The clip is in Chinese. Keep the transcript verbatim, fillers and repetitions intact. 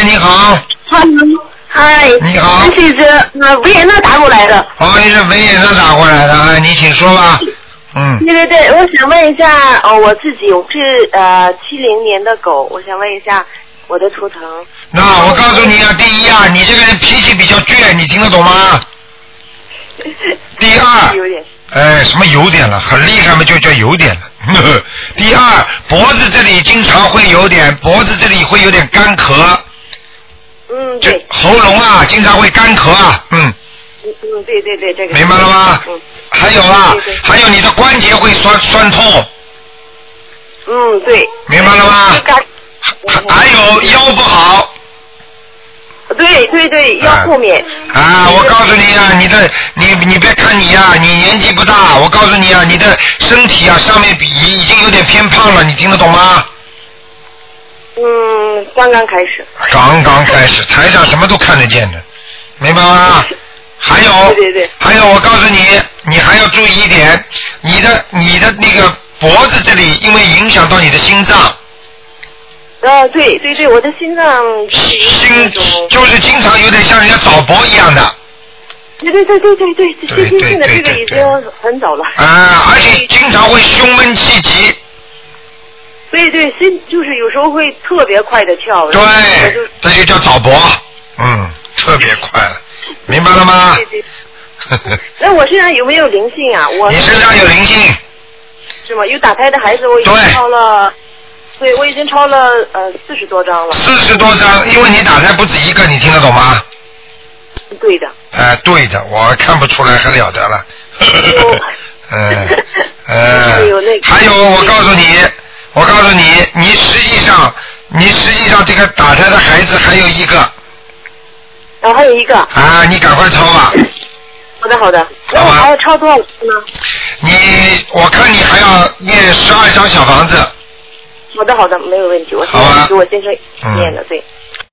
你好。 Hello， 嗨。 你好。 这是呃维也纳打过来的。 哦，你是维也纳打过来的，哎，你请说吧。嗯。 对对对，我想问一下，哦，我自己我是呃七零年的狗，我想问一下我的图腾。 那我告诉你啊，第一啊，你这个人脾气比较倔，你听得懂吗？第二。 有点。 哎，什么有点了？很厉害嘛，就叫有点了。呵呵第二，脖子这里经常会有点，脖子这里会有点干咳。 嗯，对。 喉咙啊，经常会干咳啊，嗯。 嗯嗯，对对对，这个。 明白了吗？ 嗯。 还有啊， 对对对还有你的关节会酸酸痛。 嗯，对。 明白了吗？还还有腰不好。 对对对，腰后面。 啊，我告诉你啊，你的你你别看你呀、啊，你年纪不大，我告诉你啊，你的身体啊上面比已经有点偏胖了，你听得懂吗？ 嗯，刚刚开始。 刚刚开始，台上什么都看得见的，明白吗？还有， 对对对， 还有，我告诉你，你还要注意一点，你的你的那个脖子这里，因为影响到你的心脏。 呃，对对对，我的心脏心就是经常有点像人家早搏一样的。 对对对对对对， 对对对现在这个已经很早了。 啊，而且经常会胸闷气急。 对对，心就是有时候会特别快的跳。 对，这就叫早搏，嗯，特别快了，明白了吗？ 对对。那我身上有没有灵性啊？我你身上有灵性。 是吗？有打胎的孩子，我已经超了。对，我已经超了呃四十多张了。 四十多张，因为你打胎不止一个，你听得懂吗？ 对的。 哎、呃，对的，我看不出来，还了得了。嗯呃，还有，我告诉你，我告诉你，你实际上，你实际上这个打胎的孩子还有一个。 哦，还有一个。 啊，你赶快抄吧。 好的，好的。那我还要抄多少次呢？ 你，我看你还要念十二张小房子。 好的好的，没有问题。我现在给我先生念的，对。